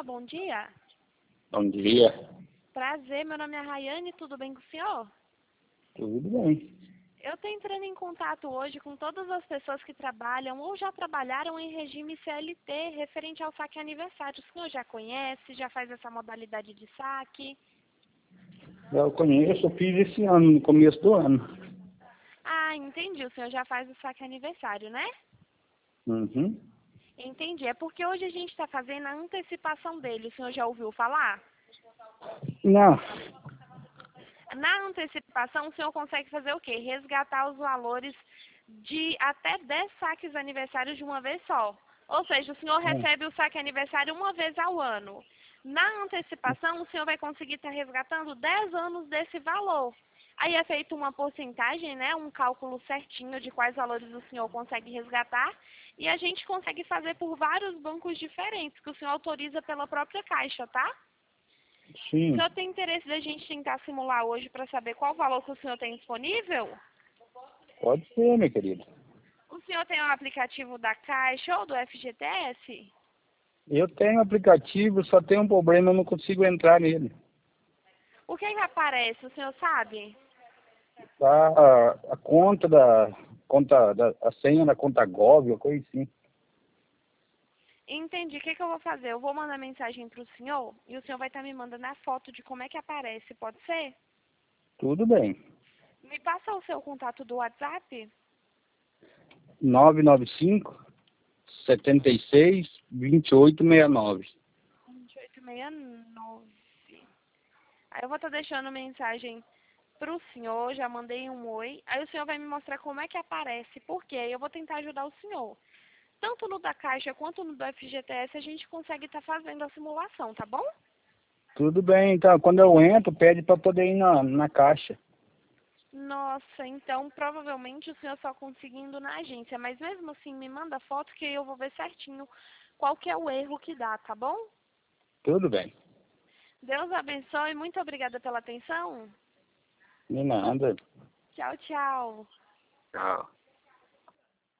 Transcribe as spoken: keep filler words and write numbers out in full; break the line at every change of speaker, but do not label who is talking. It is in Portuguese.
bom dia.
Bom dia.
Prazer, meu nome é Rayane, tudo bem com o senhor?
Tudo bem.
Eu estou entrando em contato hoje com todas as pessoas que trabalham ou já trabalharam em regime C L T referente ao saque aniversário. O senhor já conhece, já faz essa modalidade de saque?
Eu conheço, eu fiz esse ano, no começo do ano.
Ah, entendi, o senhor já faz o saque aniversário, né?
Uhum.
Entendi, é porque hoje a gente está fazendo a antecipação dele, o senhor já ouviu falar?
Não.
Na antecipação, o senhor consegue fazer o quê? Resgatar os valores de até dez saques aniversários de uma vez só. Ou seja, o senhor
Hum.
recebe o saque aniversário uma vez ao ano. Na antecipação, o senhor vai conseguir estar resgatando dez anos desse valor. Aí é feita uma porcentagem, né, um cálculo certinho de quais valores o senhor consegue resgatar. E a gente consegue fazer por vários bancos diferentes, que o senhor autoriza pela própria Caixa, tá? O
Sim.
senhor tem interesse da gente tentar simular hoje para saber qual valor que o senhor tem disponível?
Pode ser, minha querida.
O senhor tem um aplicativo da Caixa ou do F G T S?
Eu tenho aplicativo, só tem um problema, eu não consigo entrar nele.
O que que aparece, o senhor sabe?
Tá a, a conta da conta da a senha da conta Gov, uma coisa assim.
Entendi. O que que eu vou fazer? Eu vou mandar mensagem para o senhor e o senhor vai estar me mandando a foto de como é que aparece, pode ser?
Tudo bem.
Me passa o seu contato do WhatsApp?
nove nove cinco, setenta e seis, vinte e oito sessenta e nove.
vinte e oito sessenta e nove. Aí eu vou estar deixando mensagem para o senhor, já mandei um oi. Aí o senhor vai me mostrar como é que aparece, por quê? Aí eu vou tentar ajudar o senhor. Tanto no da Caixa quanto no do F G T S a gente consegue estar fazendo a simulação, tá bom?
Tudo bem, então, quando eu entro, pede para poder ir na, na caixa.
Nossa, então provavelmente o senhor só conseguindo na agência, mas mesmo assim me manda foto que eu vou ver certinho qual que é o erro que dá, tá bom?
Tudo bem.
Deus abençoe, muito obrigada pela atenção.
De nada.
Tchau, tchau.
Tchau.